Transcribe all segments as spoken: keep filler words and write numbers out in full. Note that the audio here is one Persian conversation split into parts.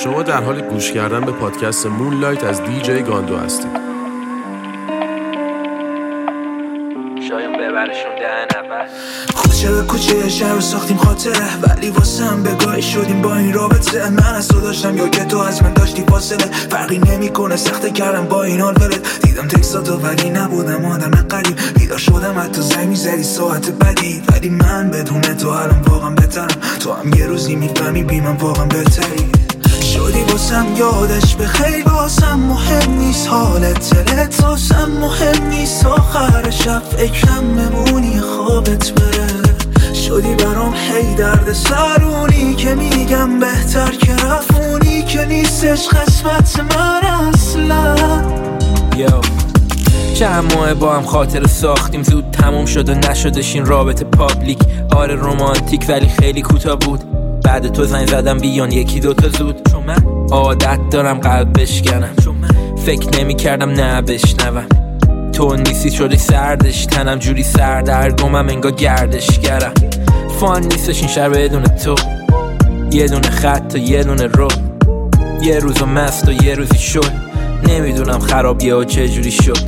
شما در حال گوش کردن به پادکست مونلایت از دی جی گاندو هستید. شایم ببرشون دهن اول کوچه به کوچه شهر ساختیم خاطره، ولی واسه هم بگاهی شدیم با این رابطه. من از تو داشتم یا که تو از من داشتی فاصله، فرقی نمی کنه سخته کردم با این حال ولد. دیدم تکساتو ولی نبودم آدم قریب، بیدار شدم حتی زنگ میزدی ساعت بدی، ولی من بدون تو الان واقعا بهترم. تو هم یه روزی میفهمی بی من واقعا بهتری شدی. واسم یادش به خیلی واسم مهم نیست حالت دلت، واسم مهم نیست آخر شب فکرم ممونی خوابت بره. شدی برام هی درد سرونی که میگم بهتر که رفونی، که نیستش قسمت من اصلا. یو چند ماه با هم خاطر ساختیم، زود تموم شد و نشدش این رابطه پابلیک. آره رومانتیک ولی خیلی کوتاه بود. بعد تو زنگ زدم بیان یکی دوتا زود، چون من عادت دارم قلب بشکنم، چون من فکر نمی کردم نه بشنوم. تو نیستی شدی سردش تنم جوری سردرگمم انگار گردش گرم. فان نیستش این شهر بدون تو، یه دونه خط و یه دونه رو، یه روزو مست و یه روزی شد. نمیدونم خرابیه و چه جوری شد.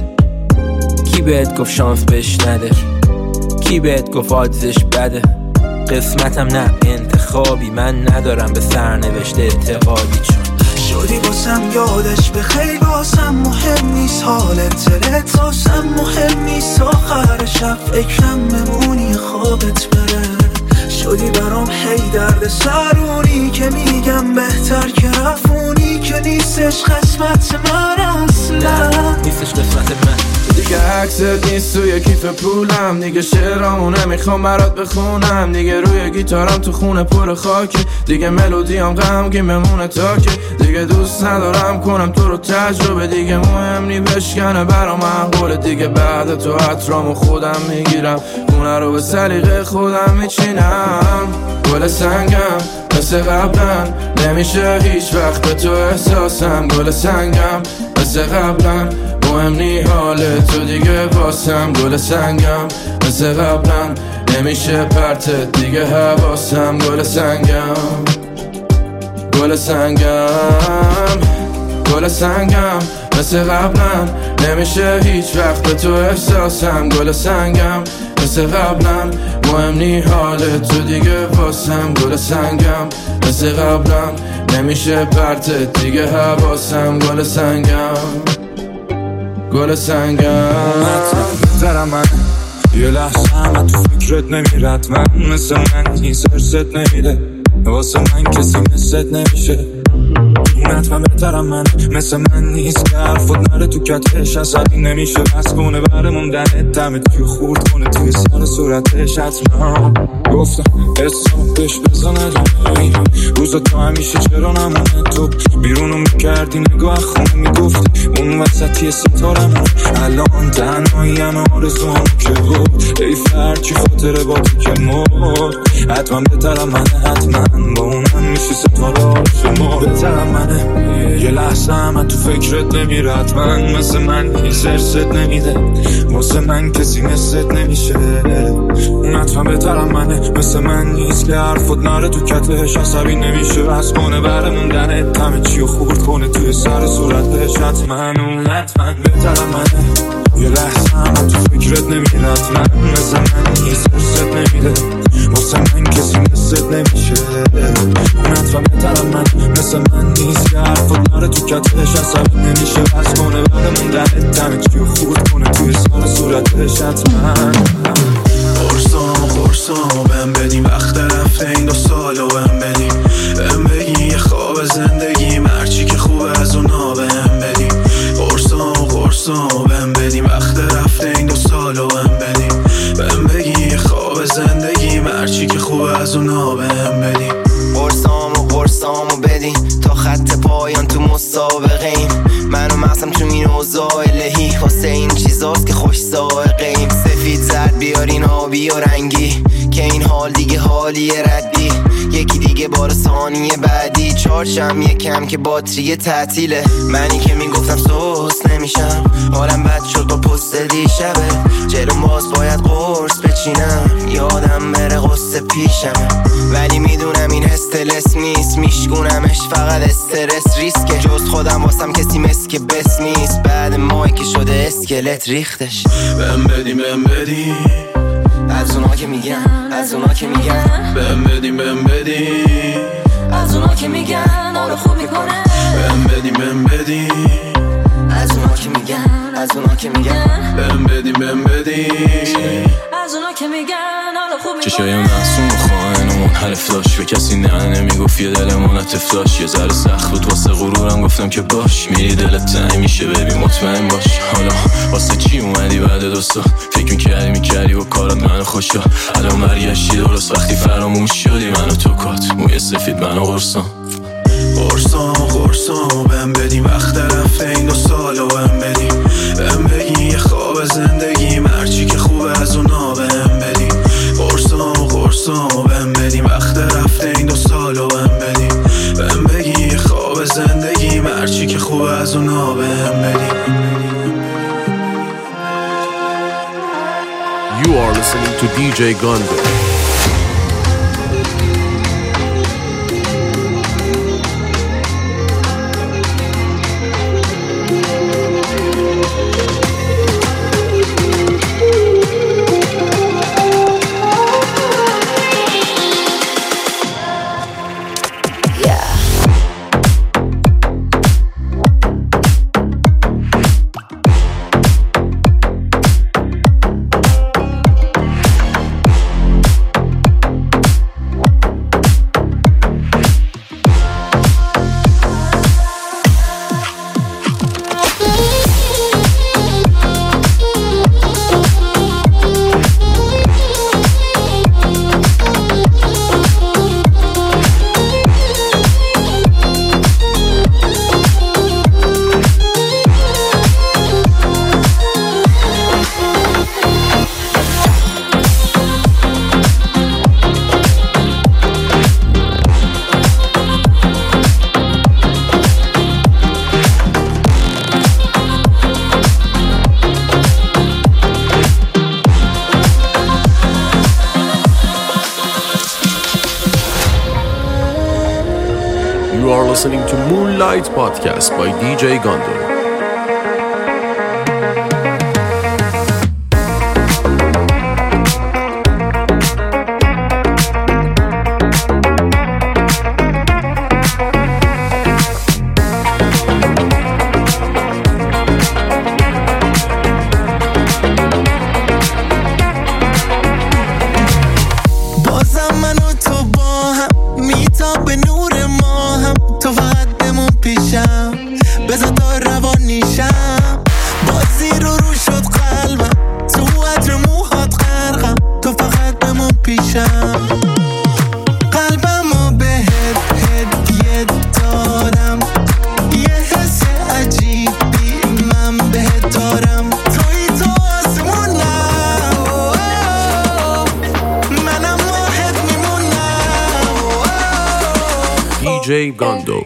کی بهت گفت شانس بهش نده، کی بهت گفت آدزش بده. قسمتم نه انتخابی، من ندارم به سرنوشت اعتقادی. چون شدی واسم یادش به خیلی واسم مهم نیست حالت دلت، واسم مهم نیست آخر شب فکرم ممونی خوابت بره. شدی برام هی درد سرونی که میگم بهتر که رفونی، که نیستش قسمت من اصلا. نیستش قسمت من. دیگه عکست نیست توی کیف پولم، دیگه شعرامو نمیخوام برات بخونم، دیگه روی گیتارم تو خونه پر خاکی، دیگه ملودیام غمگین بمونه تا که دیگه دوست ندارم کنم تو رو تجربه، دیگه مهم نی بشکنه برام معقوله. دیگه بعد تو عطرامو خودم میگیرم، خونه رو به سلیقه خودم میچینم. گل سنگم مثل قبلا، نمیشه هیچ وقت به تو احساسم. گل سنگم مثل قبلا، مهم نی حال تو دیگه واسم. گل سنگم مثل قبلا، نمیشه پرتت دیگه حواسم. گل سنگم گل سنگم گل سنگم مثل قبلا، نمیشه هیچ وقت به تو احساسم. گل سنگم مثل قبلا، مهم نی حال تو دیگه واسم. گل سنگم مثل قبلا، نمیشه پرتت دیگه حواسم. گل سنگم گل سنگم دارم من یه لحظه همه تو فکرت نمیرد، من مثل من نیست ارست نمیده، واسه من کسی مثلت نمیشه. حتما بهترم من مثل من نیست که حرفت نره تو کتش عصبی نمیشه، بس کنه بره موندنت دمت که خورد کنه توی سر صورتش. حتما گفتم اسم بهش بزنه جمعی روزا تو همیشه چرا نمونه، تو بیرونو میکردی نگاه خونه میگفتی اون وسطی ستارمون. الان تنهایی همه آرزوام که بود، ای فرچی خاطره با تو که مرد. حتما بهترم منه، حتما با اونم میشه ستاره آرزوما. بهترم منه یه لحظه همه تو فکرت نمیرد، من مثل من نیست ارست نمیده، واسه من کسی مثلت نمیشه. حتما بهترم منه مثل من نیست که حرفت نره تو کتش عصبی نمیشه، بس کنه بره موندنت همه چی رو خورد کنه توی سر صورتش. حتما اون حتما بهترم منه یه لحظه همه تو فکرت نمیرد، من مثل من نیست ارست نمیده، واسه من کسی مثلت نمیشه. حتما بهترم من مثل من نیست که حرفت نره تو کتش عصبی نمیشه، بس کنه بره موندنت همه چی رو خورد کنه توی سر صورتش. حتما قرصام قرصام بهم بدیم، وقت رفته این دو سالو بهم بدیم. بهم بگی یه خواب زندگی مرچی که خوبه از اونا بهم بدیم. قرصام قرصام بهم بدیم، وقت رفته این دو سالو بهم بدیم. بهم بگی یه خواب زندگی مرچی که خوبه از اونا بهم بدیم. قرصام و قرصامو بدین تا خط پایان تو مسابقه ایم. منو مغزم تو این اوضاع الهی، واسه این چیزاست که خوش سائقه ایم. سفید زرد بیارین آبی و رنگی، که این حال دیگه حالی ردی. یکی دیگه بار ثانیه بعدی، چارشم یکم که باتری تعطیله. منی که میگفتم سوس نمیشم، حالم بد شد با پست دیشبه. جلوم باز باید قرص بچینم، یاد آدم بره قصه پیشم، ولی میدونم این استرس نیست، میشگونمش فقط استرس ریسکه، جز خودم واسم کسی مسک بس نیست، بعد ماهی که شده اسکلت ریختش. بهم بدیم بهم بدیم از اونا که میگن، از اونا که میگن بهم بدیم بهم بدیم از اونا که میگن حالو خوب میکنه. بهم بدیم بهم بدیم از اونا که میگن، از اونا که میگن بهم بدیم بهم بدیم از اونا که میگن حالو خوب میکنه. چشایم معصوم خواهن و منحرف داشت، به کسی نه نمیگفت یه دلمون عطف داشت، یه ذره سخت بود واسه غرورم گفتم که باش، میری دلت تنگ میشه ببین مطمئن باش. حالا واسه چی اومدی بعد دوستا؟ فکر میکردی میکردی و کارات منو خوشا، الان برگشتی درست وقتی فراموش شدی منو تو کات، موی سفید منو قرصان قرصام قرصام بهم بدیم وقت رفته این دو سالو بهم بدیم، بهم بگی یه خواب زندگی مرچی که خوبه از اونا بهم بدیم. قرصام قرصام بهم بدیم وقت رفته این دو سالو بهم بدیم، بهم بگی یه خواب زندگی مرچی که خوبه از اونا بهم بدیم. You are listening to دی جی Gondo. You are listening to Moonlight Podcast by دی جی Gondo. دی جی Gondo.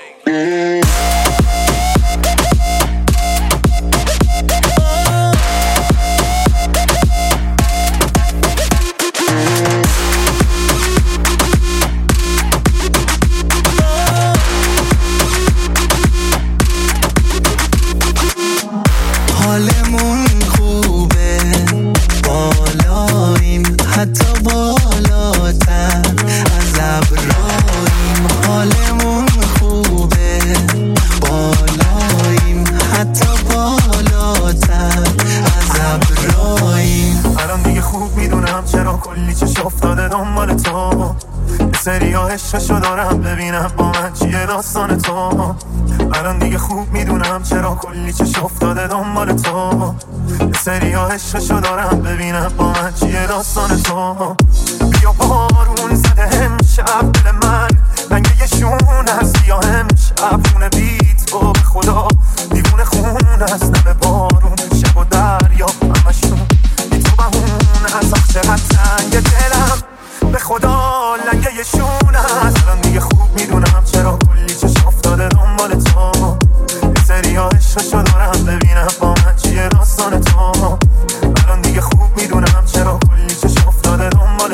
حالمون خوبه بالاییم حتی بالاتر از ابراییم، حالمون خوبه بالاییم حتی بالاتر از ابراییم. الان دیگه خوب میدونم چرا کلی چش افتاده دنبال تو، یه سری ها عشقشو دارم ببینم با من چیه داستان تو. الان دیگه خوب میدونم چرا کلی چش افتاده دنبال تو، یه سری ها عشقشو دارم ببینم با من چیه داستان تو. بیا بارون زده امشب دل من رنگ یه شون هست، بیا امشب خونه بیت تو به خدا دیوونه خون هست، نمه بارون شب و دریا همشون بی تو بهون هست. آخ چقدر تنگ دلم به خدا لنگه یه شون هست. الان دیگه خوب میدونم چرا کلی چش افتاده دنبال تو، یه سری ها عشقشو دارم ببینم با من چیه داستان تو. الان دیگه خوب میدونم چرا کلی چش افتاده دنبال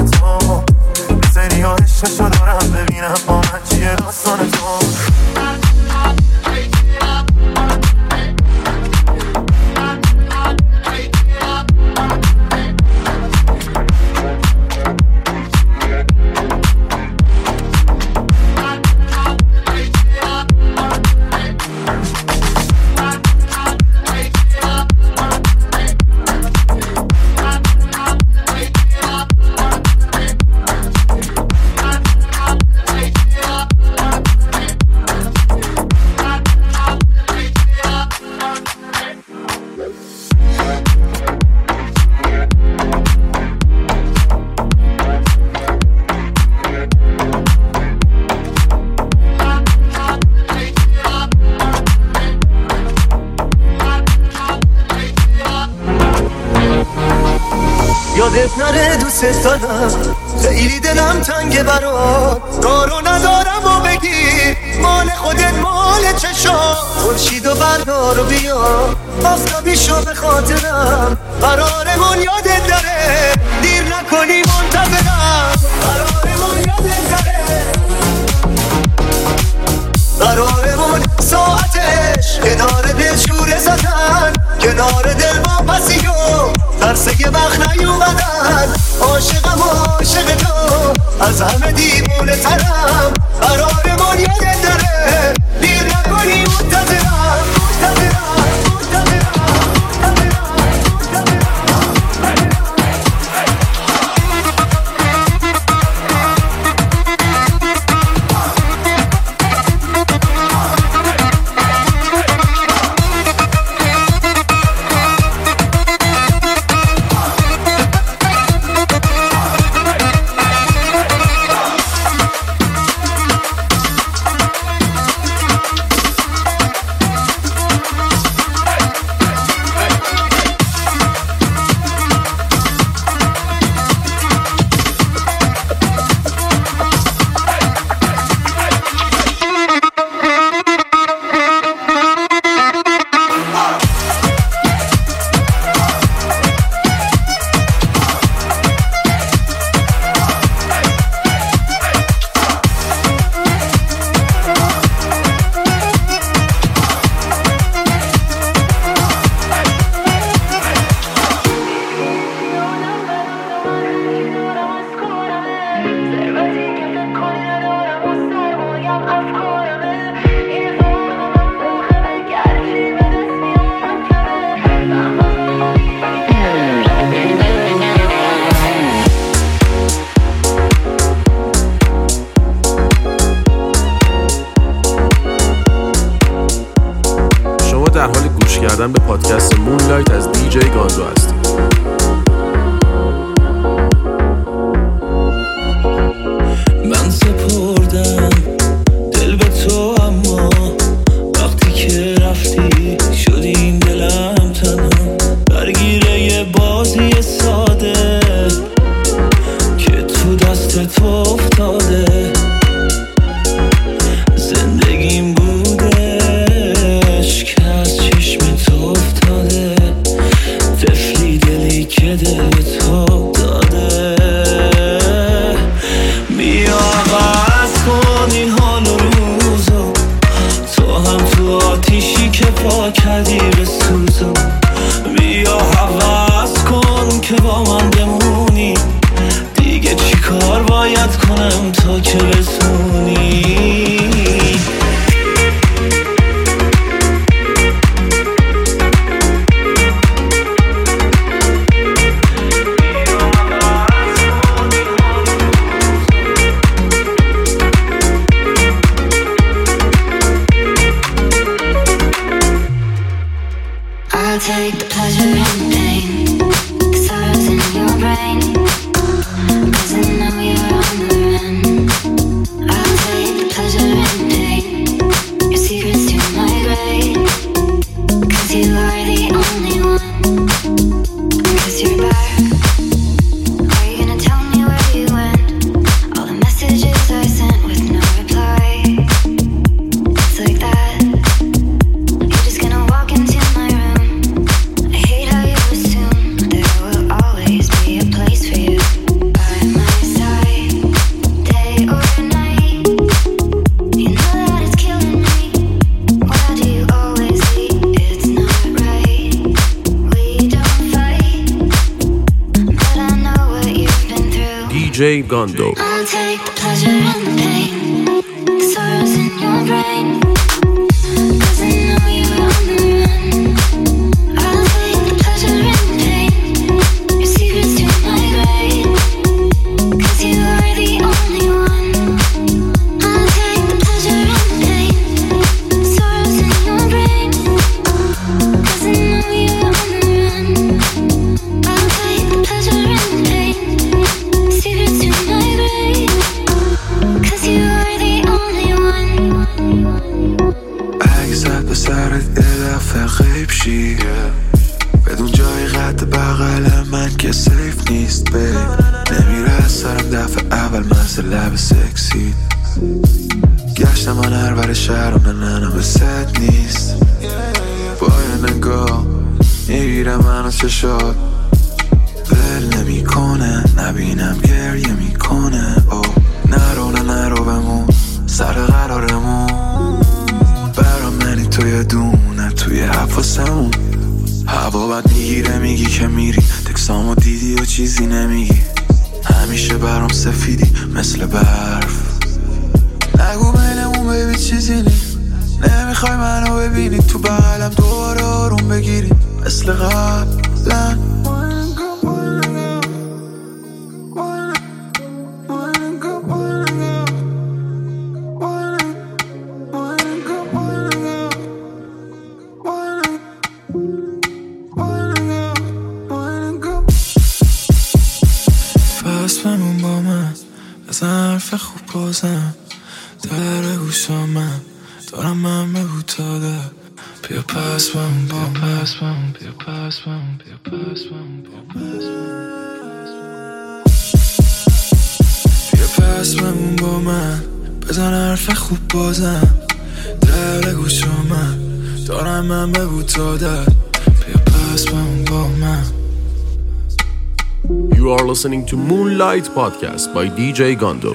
یادت نره دوست دارم، خیلی دلم تنگه برات، کارو ندارم و بگیر مال خودت مال چشام. خورشید و بردار و بیا آفتابی شو به خاطرم، قرارمون یادت داره دیر نکنی منتظرم، قرارمون یادت داره، قرارمون ساعتش کنار دل شوره زدن، کنار دل با پسی و ترسه یه وقت نیومدن. عاشقم عاشق تو از همه دیوونه ترم، قرارمون یادت داره دیر نکنی منتظرم، منتظرم به پادکست مونلایت از دیجی گاندو هستید. من سپردم دل به تو، اما وقتی که رفتی شد این دلم تنها، درگیره یه بازی ساده که تو دست تو افتاده. زندگیم بودش که از چشم تو افتاده، طفلی دلی که دل به تو داده. بیا عوض کن این حال و روزو، تو هم تو آتیشی که پا کردی به سوزو. بیا عوض کن که با من بمونی، دیگه چی کار باید کنم تا که بتونی. I'll take the pleasure and pain, the sorrows in your brain, 'cause I know you're on the run. I'll take the pleasure and pain, your secrets to my grave, 'cause you are the only one, 'cause you're back. Are you gonna tell me where you went? All the messages I sent with no reply. It's like that. You're just gonna walk into my room. I hate how you assume there will always be a place for you by my side, day or night. You know that it's killing me. Why do you always leave? It's not right. We don't fight, but I know what you've been through. دیجی گاندو. I'll take the pleasure and the pain, the sorrows in your brain, 'cause I know you're on the run. I'll take the pleasure and the pain, your secrets to my grave, 'cause you are the only one. I'll take the pleasure and the pain, the sorrows in your brain, 'cause I know you're on the run. I'll take the pleasure and the pain, secrets to my grave, 'cause you are the only one. حد بغل من که سیف نیست بی نمیره از سرم دفعه اول مثل لب سکسی گشتم من هر بر شهرم نه نه نه به ست نیست با یه نگاه میگیره منو چشات ول نمی کنه نبینم گریه میکنه او نرو نه نرو بمون سر قرارمون برا منی تو یه دونه توی حفاظمون هوا بد میگیره میگی که میری تکسامو دیدی و چیزی نمیگی همیشه برام سفیدی مثل برف نگو بینمون بیبی چیزی نی نمیخوای منو ببینی تو بغلم دوباره آروم بگیری مثل قبلن پس بمون با من بزن حرف خوب بازم در گوشامم دارم من بگو تا ده بیا پس بمون با من پس بمون بیا پس بمون بیا پس بمون بیا پس بیا پس بمون با من بزن حرف خوب بازم در گوشامم دارم من بگو تا ده بیا پس بمون با من. You are listening to Moonlight Podcast by دی جی Gondo.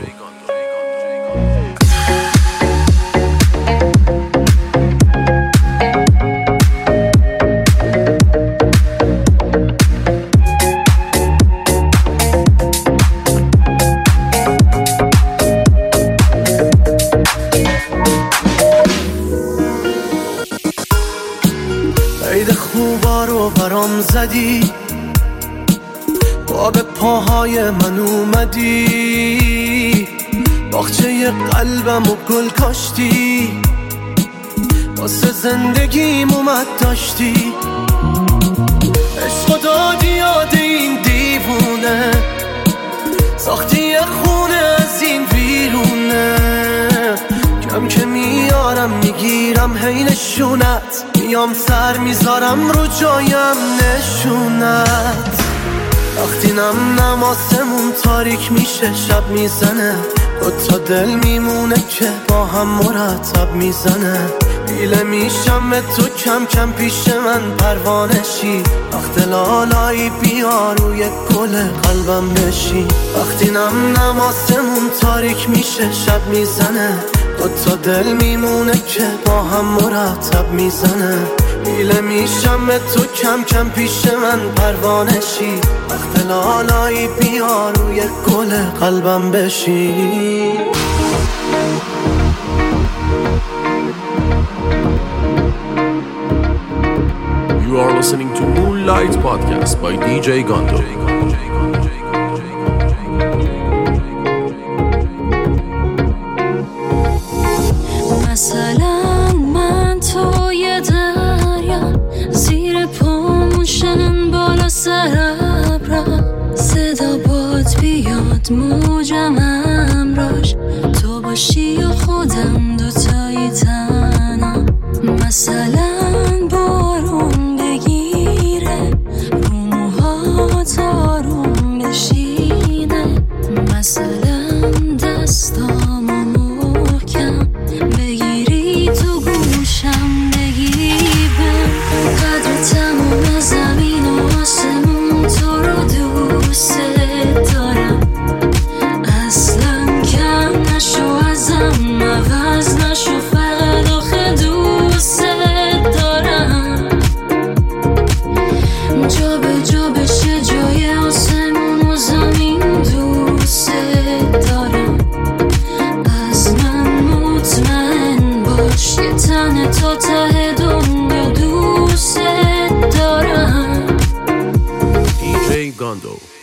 عید خوبا رو برام زدی با به پاهای من اومدی باغچه قلبم و گل کاشتی واسه زندگیم اومد داشتی عشق دادی یاد این دیوونه ساختی یه خونه از این ویرونه کم که میارم میگیرم هی نشونت میام سر میذارم رو جایم نشونت وقتی نم نماسمون تاریک میشه شب میزنه دوتا دل میمونه که با هم مرتب میزنه بیله میشم به تو کم کم پیش من پروانشی وقت لالایی بیا روی گل قلبم بشی وقتی نم نماسمون تاریک میشه شب میزنه دوتا دل میمونه که با هم مرتب میزنه بیله میشم به تو کم کم پیش من پروانشی وقت لالایی بیا روی گل قلبم بشی. You are listening to Moonlight Podcast by دی جی Gondo. مثلا من توی دریا زیر پاموشن بالا سر ابرا صدا باد بیاد موجم امراش تو باشی و خودم دوتایی تنها مثلا بارون بگیره رو موهات آروم بشینه مثلا دستامو محکم بگیری تو گوشم بگی بهم قدر تموم زمین و آسمون تو رو دوست دارم اصلا کم نشو ازم عوض نشو فقط آخه دوست دارم جا به جا بشه جای آسمون و زمین دوست دارم از من مطمئن باش یه تن تا ته دنیا دوست دارم. دی جی Gondo.